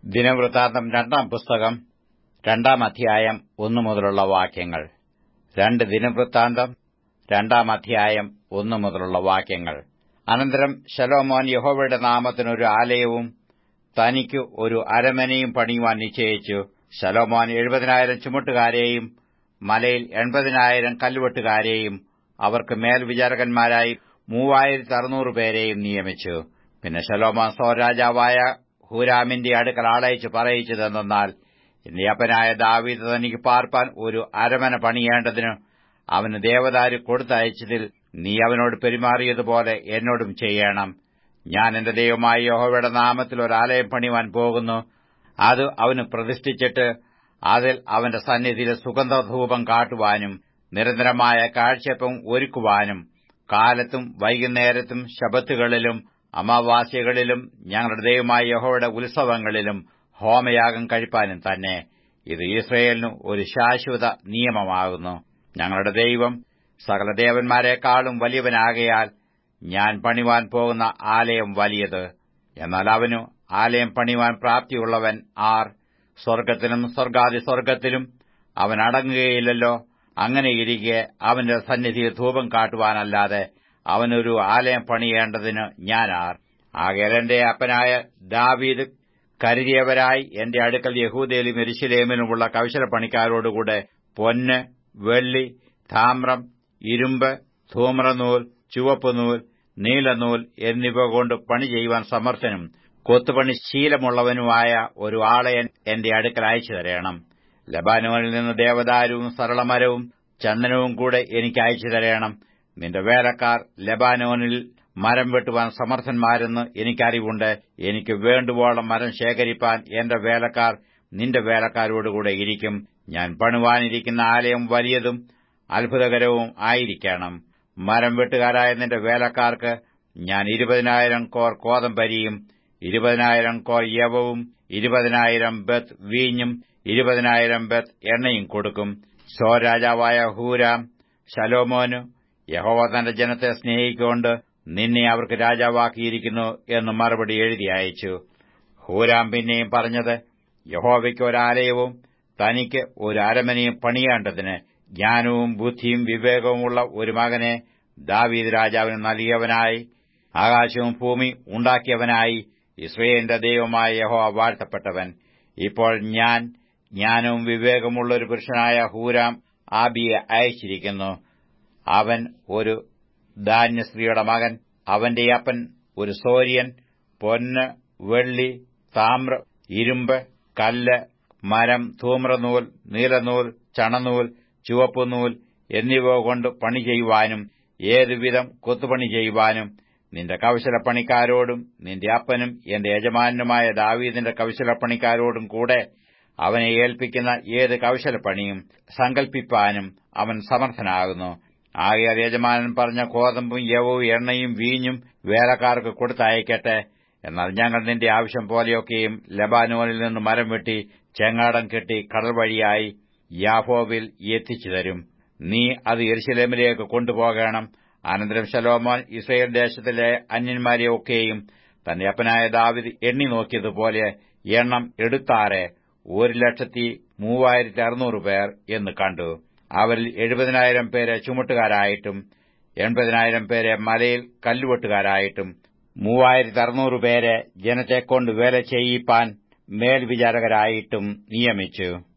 ദിനവൃത്താന്തം 2-ാം പുസ്തകം 2-ാം അധ്യായം 1 മുതലുള്ള വാക്യങ്ങൾ. 2 ദിനവൃത്താന്തം 2-ാം അധ്യായം 1 മുതലുള്ള വാക്യങ്ങൾ. അനന്തരം ശലോമോൻ യഹോവയുടെ നാമത്തിനൊരു ആലയവും തനിക്ക് ഒരു അരമനയും പണിയുവാൻ നിശ്ചയിച്ചു. ശലോമോൻ 70,000 ചുമട്ടുകാരെയും മലയിൽ 80,000 കല്ലുവെട്ടുകാരെയും അവർക്ക് മേൽവിചാരകന്മാരായി 3,600 പേരെയും നിയമിച്ചു. പിന്നെ ശലോമോൻ സോർരാജാവായ ഹൂരാമിന്റെ അടുക്കൽ ആളയച്ച് പറയിച്ചതെന്നാൽ, എന്റെ അപ്പനായ ദാവീദ് തനിക്ക് പാർപ്പാൻ ഒരു അരമന പണിയേണ്ടതിന് അവന് ദേവദാരു കൊടുത്തയച്ചതിൽ നീ അവനോട് പെരുമാറിയതുപോലെ എന്നോടും ചെയ്യണം. ഞാൻ എന്റെ ദൈവമായ യഹോവയുടെ നാമത്തിൽ ഒരാലയം പണിയുവാൻ പോകുന്നു. അത് അവന് പ്രതിഷ്ഠിച്ചിട്ട് അതിൽ അവന്റെ സന്നിധിയിൽ സുഗന്ധധൂപം കാട്ടുവാനും നിരന്തരമായ കാഴ്ചയപ്പം ഒരുക്കുവാനും കാലത്തും വൈകുന്നേരത്തും ശബ്ബത്തുകളിലും അമാവാസ്യകളിലും ഞങ്ങളുടെ ദൈവമായ യഹോവയുടെ ഉത്സവങ്ങളിലും ഹോമയാഗം കഴിപ്പാനും തന്നെ. ഇത് യിസ്രായേലിന് ഒരു ശാശ്വത നിയമമാകുന്നു. ഞങ്ങളുടെ ദൈവം സകല ദേവന്മാരെക്കാളും വലിയവനാകയാൽ ഞാൻ പണിവാൻ പോകുന്ന ആലയം വലിയത്. എന്നാൽ അവനു ആലയം പണിവാൻ പ്രാപ്തിയുള്ളവൻ ആർ? സ്വർഗ്ഗത്തിലും സ്വർഗ്ഗാതിസ്വർഗ്ഗത്തിലും അവൻ അടങ്ങുകയില്ലല്ലോ. അങ്ങനെയിരിക്കെ അവന്റെ സന്നിധിയിൽ ധൂപം കാട്ടുവാനല്ലാതെ അവനൊരു ആലയം പണിയേണ്ടതിന് ഞാനാർ? ആകയാൽ എന്റെ അപ്പനായ ദാവീദ് കരുതിയവരായി എന്റെ അടുക്കൽ യെഹൂദയിലും യെരൂശലേമിലുമുള്ള കൗശലപ്പണിക്കാരോടുകൂടെ പൊന്ന്, വെള്ളി, താമ്രം, ഇരുമ്പ്, ധൂമ്രനൂൽ, ചുവപ്പുനൂൽ, നീലനൂൽ എന്നിവ കൊണ്ട് പണി ചെയ്യുവാൻ സമർത്ഥനും കൊത്തുപണി ശീലമുള്ളവനുമായ ഒരു ആളെ എന്റെ അടുക്കൽ അയച്ചു തരേണം. ലബാനോനിൽ നിന്ന് ദേവദാരുവും സരളമരവും ചന്ദനവും കൂടെ എനിക്ക് അയച്ചു തരേണം. നിന്റെ വേലക്കാർ ലബാനോനിൽ മരം വെട്ടുവാൻ സമർത്ഥന്മാരെന്ന് എനിക്കറിവുണ്ട്. എനിക്ക് വേണ്ടുവോളം മരം ശേഖരിപ്പാൻ എന്റെ വേലക്കാർ നിന്റെ വേലക്കാരോടുകൂടെ ഇരിക്കും. ഞാൻ പണിവാനിരിക്കുന്ന ആലയം വലിയതും അത്ഭുതകരവും ആയിരിക്കണം. മരം വെട്ടുകാരായ നിന്റെ വേലക്കാർക്ക് ഞാൻ 20,000 കോർ കോതമ്പരിയും 20,000 കോർ യവവും 20,000 ബത്ത് വീഞ്ഞും 20,000 ബത്ത് എണ്ണയും കൊടുക്കും. സോർ രാജാവായ ഹൂരാം ശലോമോനു, യഹോവ തന്റെ ജനത്തെ സ്നേഹിക്കൊണ്ട് നിന്നെ അവർക്ക് രാജാവാക്കിയിരിക്കുന്നു എന്ന് മറുപടി എഴുതി അയച്ചു. ഹൂരാം പിന്നെയും പറഞ്ഞത്, യഹോവയ്ക്ക് ഒരാലയവും തനിക്ക് ഒരു അരമനയും പണിയേണ്ടതിന് ജ്ഞാനവും ബുദ്ധിയും വിവേകവുമുള്ള ഒരു മകനെ ദാവീദ് രാജാവിന് നൽകിയവനായി ആകാശവും ഭൂമി ഉണ്ടാക്കിയവനായി യിസ്രായേലിന്റെ ദൈവമായ യഹോവ വാഴ്ത്തപ്പെട്ടവൻ. ഇപ്പോൾ ഞാൻ ജ്ഞാനവും വിവേകമുള്ള ഒരു പുരുഷനായ ഹൂരാം ആബിയെ അയച്ചിരിക്കുന്നു. അവൻ ഒരു ധാന്യസ്ത്രീയുടെ മകൻ. അവന്റെ അപ്പൻ ഒരു സോര്യൻ. പൊന്ന്, വെള്ളി, താമ്രം, ഇരുമ്പ്, കല്ല്, മരം, ധൂമ്രനൂൽ, നീലനൂൽ, ചണനൂൽ, ചുവപ്പുനൂൽ എന്നിവ കൊണ്ട് പണി ചെയ്യുവാനും ഏതുവിധം കൊത്തുപണി ചെയ്യുവാനും നിന്റെ കൗശലപ്പണിക്കാരോടും നിന്റെ അപ്പനും എന്റെ യജമാനുമായ ദാവീദിന്റെ കൗശലപ്പണിക്കാരോടും കൂടെ അവനെ ഏൽപ്പിക്കുന്ന ഏത് കൗശലപ്പണിയും സങ്കൽപ്പിപ്പാനും അവൻ സമർത്ഥനാകുന്നു. ആകയാൽ യജമാനൻ പറഞ്ഞ കോതമ്പും യവവും എണ്ണയും വീഞ്ഞും വേലക്കാർക്ക് കൊടുത്തയക്കട്ടെ. എന്നാൽ ഞങ്ങൾ നിന്റെ ആവശ്യം പോലെയൊക്കെയും ലബാനോനിൽ നിന്ന് മരം വെട്ടി ചെങ്ങാടം കെട്ടി കടൽ വഴിയായി യാഫോവിൽ എത്തിച്ചു തരും. നീ അത് യെരൂശലേമിലേക്ക് കൊണ്ടുപോകണം. അനന്തരം ശലോമോൻ യിസ്രായേൽ ദേശത്തിലെ അന്യന്മാരെ ഒക്കെയും തന്റെ അപ്പനായ ദാവീദ് എണ്ണി നോക്കിയതുപോലെ എണ്ണം എടുത്താറെ 1,03,600 പേർ എന്ന് കണ്ടു. അവരിൽ 70,000 പേരെ ചുമട്ടുകാരായിട്ടും 80,000 പേരെ മലയിൽ കല്ലുവെട്ടുകാരായിട്ടും 3,600 പേരെ ജനത്തെക്കൊണ്ട് വേല ചെയ്യിപ്പാൻ മേൽവിചാരകരായിട്ടും നിയമിച്ചു.